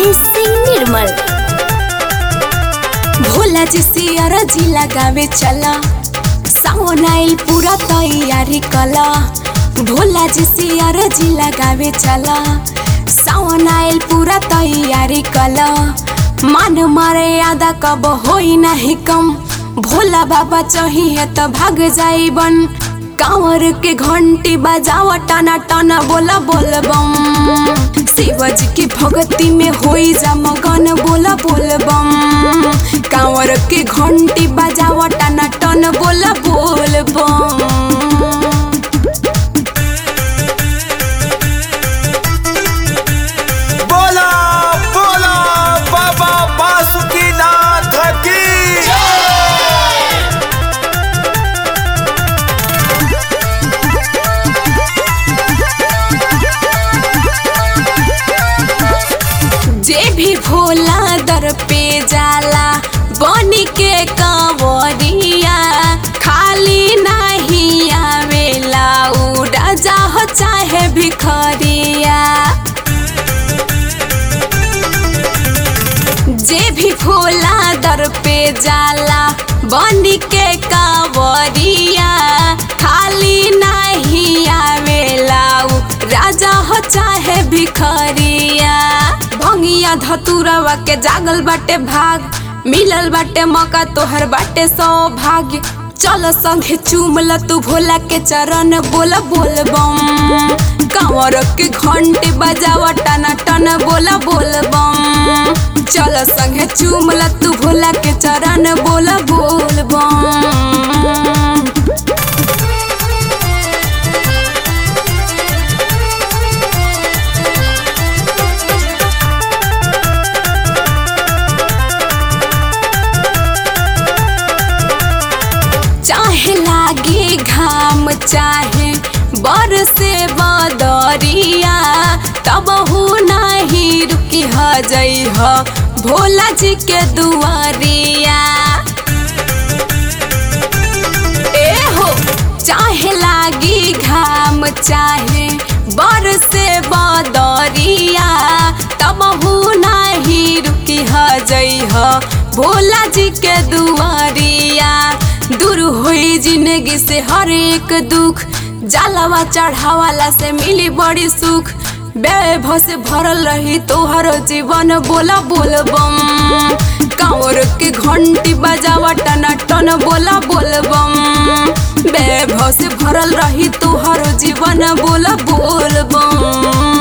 मनीष सिंह निर्मल। Bhola ji Sierra जी लगावे चला, सावन आइल पूरा तैयारी कला। भोला जी सियारा जी लगावे चला, सावन आइल पूरा तैयारी कला। मान मारे यादा कब होई नहीं कम, भोला बाबा चाहिए तो भाग जाई बन। कांवर के घंटी बजावा टना टना बोला बोल बम। शिवजी की भक्ति में होई जा मगन बोला बोल बम। कांवर के घंटी बजावा टना टन बोला बोल बम। बोला बोला बाबा बासुकीनाथ की जे भी भोला दर पे जाला बनी के कंवरिया, खाली नहीं आवेला उड़ा जाह चाहे भिखरिया। जे भी भोला दर पे जाला बनी के कंवरिया, खाली नहीं आवेला राजा हो चाहे भिखरिया। भंगिया धतुरवा के जागल बाटे भाग, मिलल बाटे मौका तोहर बाटे सौभाग्य। चल संगे चूमल तू भोला के चरण बोला बोल बम। कांवर के घंटी बजावा टना टन बोला बोल बम। चल संगे चूमल तू भोला के चरण बोला बोल बम। चाहे लागे घाम चाहे बरसे बदरिया, तब हो नहीं रुकी जई हो भोला जी के दुआरिया। ए हो चाहे लागी घाम चाहे बरसे बदरिया, तब हो नहीं रुकी जई हो भोला जी के दुआरिया। दूर हुई जिंदगी से हर एक दुख, जलवा चढ़ावाला से मिली बड़ी सुख। वैभव से भरल रही तोहर जीवन बोला बोल बम। कांवर के घंटी बजावा टना टन बोला बोल बम। वैभव से भरल रही तोहर जीवन बोला बोल बम।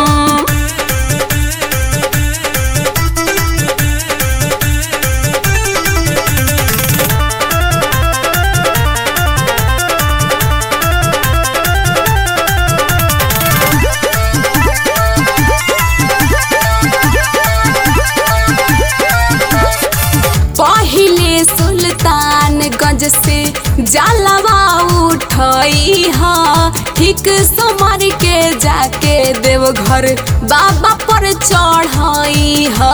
पहिले सुल्तानगंज से जलवा उठई हा, ठीक समर के जाके देवघर बाबा पर चढ़ई हा।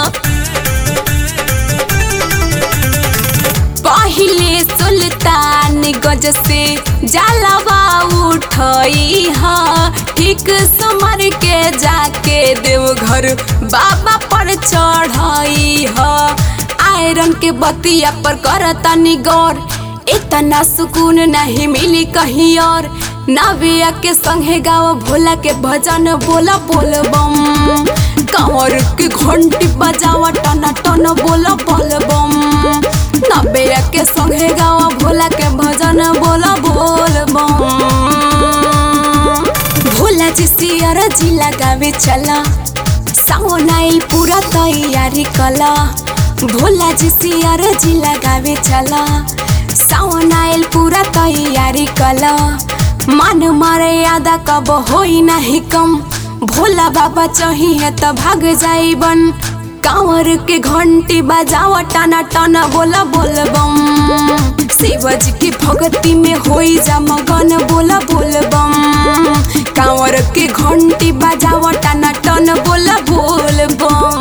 पहिले सुल्तानगंज से जलवा उठई हा, ठीक समर के जाके देवघर बाबा पर चढ़ई हा। आयरन के बतिया पर करता निगौर, इतना सुकून नहीं मिली कहीं और। नविया के संगे गाओ भोला के भजन बोला बोल बम। कांवर के घंटी बजावा टना टन बोला बोल बम। नविया के संगे गाओ भोला के भजन बोला बोल बम। भोला जी सियारा जी लगावे चला, सावन आइल पूरा तैयारी कला। भोला जी सियारा जी लगावे चला, सावन आइल पूरा तैयारी कला। मान मारे यादा कब होई नहीं कम, भोला बाबा चाहिए तो भाग जाई बन। कांवर के घंटी बजावा टना टना बोला बोल बम। शिवजी की भक्ति में होई जा मगन बोला बोल बम। कांवर के घंटी बजावा टना टन बोला बोल बम।